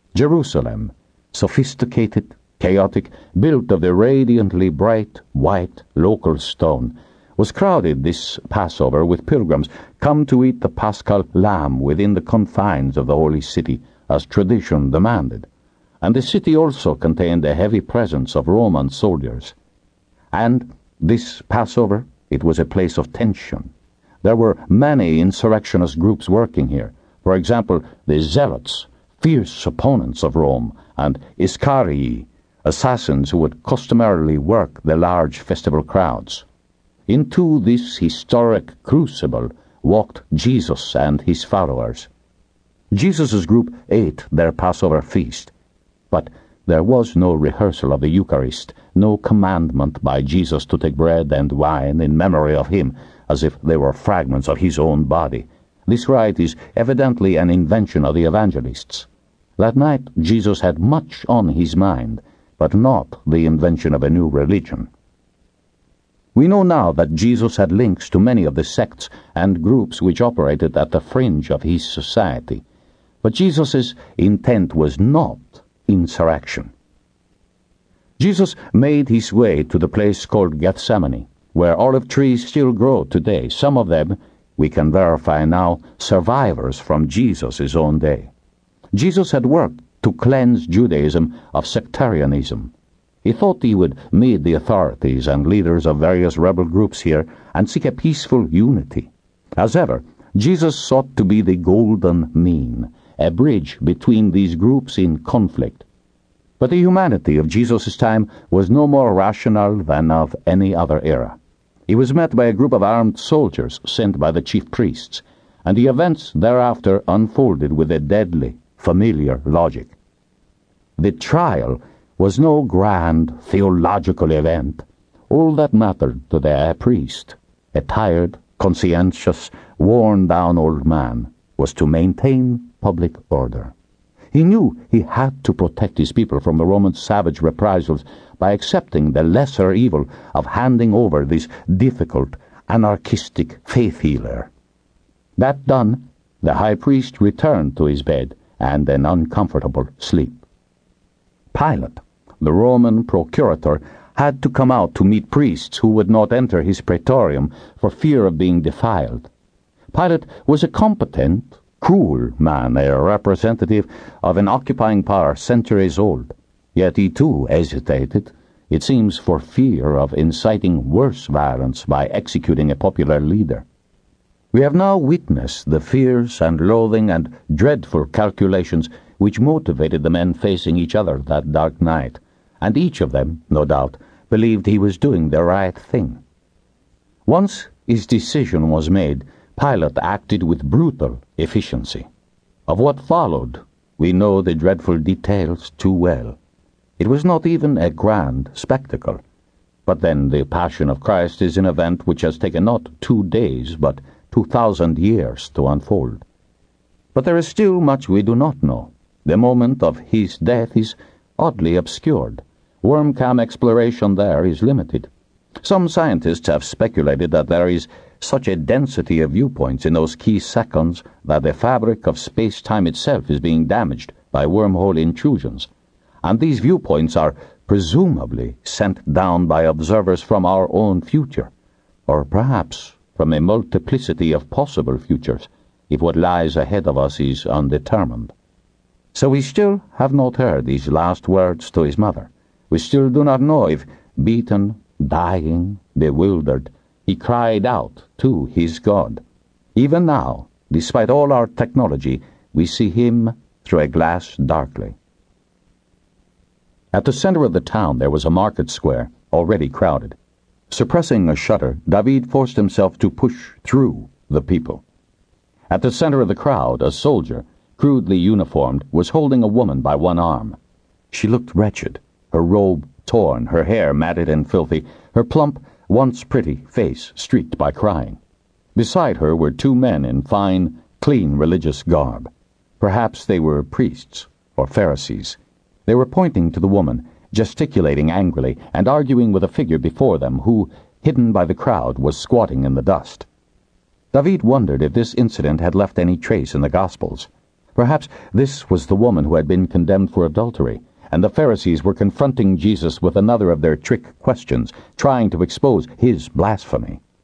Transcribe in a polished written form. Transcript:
Jerusalem, sophisticated, chaotic, built of the radiantly bright, white, local stone, was crowded this Passover with pilgrims come to eat the paschal lamb within the confines of the holy city, as tradition demanded. And the city also contained a heavy presence of Roman soldiers. And this Passover, it was a place of tension. There were many insurrectionist groups working here. For example, the Zealots, fierce opponents of Rome, and Iscarii, assassins who would customarily work the large festival crowds. Into this historic crucible walked Jesus and his followers. Jesus' group ate their Passover feast, but there was no rehearsal of the Eucharist, no commandment by Jesus to take bread and wine in memory of him, as if they were fragments of his own body. This rite is evidently an invention of the evangelists. That night Jesus had much on his mind, but not the invention of a new religion. We know now that Jesus had links to many of the sects and groups which operated at the fringe of his society, but Jesus' intent was not insurrection. Jesus made his way to the place called Gethsemane, where olive trees still grow today, some of them, we can verify now, survivors from Jesus' own day. Jesus had worked to cleanse Judaism of sectarianism. He thought he would meet the authorities and leaders of various rebel groups here and seek a peaceful unity. As ever, Jesus sought to be the golden mean, a bridge between these groups in conflict. But the humanity of Jesus' time was no more rational than of any other era. He was met by a group of armed soldiers sent by the chief priests, and the events thereafter unfolded with a deadly, familiar logic. The trial was no grand theological event. All that mattered to the priest, a tired, conscientious, worn-down old man, was to maintain public order. He knew he had to protect his people from the Roman savage reprisals by accepting the lesser evil of handing over this difficult, anarchistic faith healer. That done, the high priest returned to his bed and an uncomfortable sleep. Pilate, the Roman procurator, had to come out to meet priests who would not enter his praetorium for fear of being defiled. Pilate was a competent, cruel man, a representative of an occupying power centuries old. Yet he too hesitated, it seems for fear of inciting worse violence by executing a popular leader. We have now witnessed the fears and loathing and dreadful calculations which motivated the men facing each other that dark night, and each of them, no doubt, believed he was doing the right thing. Once his decision was made, Pilate acted with brutal efficiency. Of what followed, we know the dreadful details too well. It was not even a grand spectacle. But then the Passion of Christ is an event which has taken not 2 days, but 2,000 years to unfold. But there is still much we do not know. The moment of his death is oddly obscured. Wormcam exploration there is limited. Some scientists have speculated that there is such a density of viewpoints in those key seconds that the fabric of space-time itself is being damaged by wormhole intrusions, and these viewpoints are presumably sent down by observers from our own future, or perhaps from a multiplicity of possible futures, if what lies ahead of us is undetermined. So we still have not heard his last words to his mother. We still do not know if, beaten, dying, bewildered, he cried out to his God. Even now, despite all our technology, we see him through a glass darkly. At the center of the town there was a market square, already crowded. Suppressing a shudder, David forced himself to push through the people. At the center of the crowd, a soldier, crudely uniformed, was holding a woman by one arm. She looked wretched, her robe torn, her hair matted and filthy, her plump, once pretty face streaked by crying. Beside her were 2 men in fine, clean religious garb. Perhaps they were priests or Pharisees. They were pointing to the woman, gesticulating angrily, and arguing with a figure before them who, hidden by the crowd, was squatting in the dust. David wondered if this incident had left any trace in the Gospels. Perhaps this was the woman who had been condemned for adultery, and the Pharisees were confronting Jesus with another of their trick questions, trying to expose his blasphemy.